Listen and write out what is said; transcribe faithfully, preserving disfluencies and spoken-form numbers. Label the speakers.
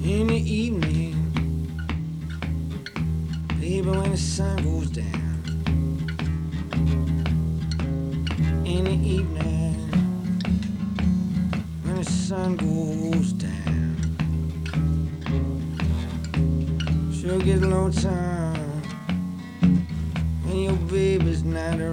Speaker 1: in the evening, baby, when the sun goes down. In the evening, when the sun goes down, sure get lonesome when your baby's not around.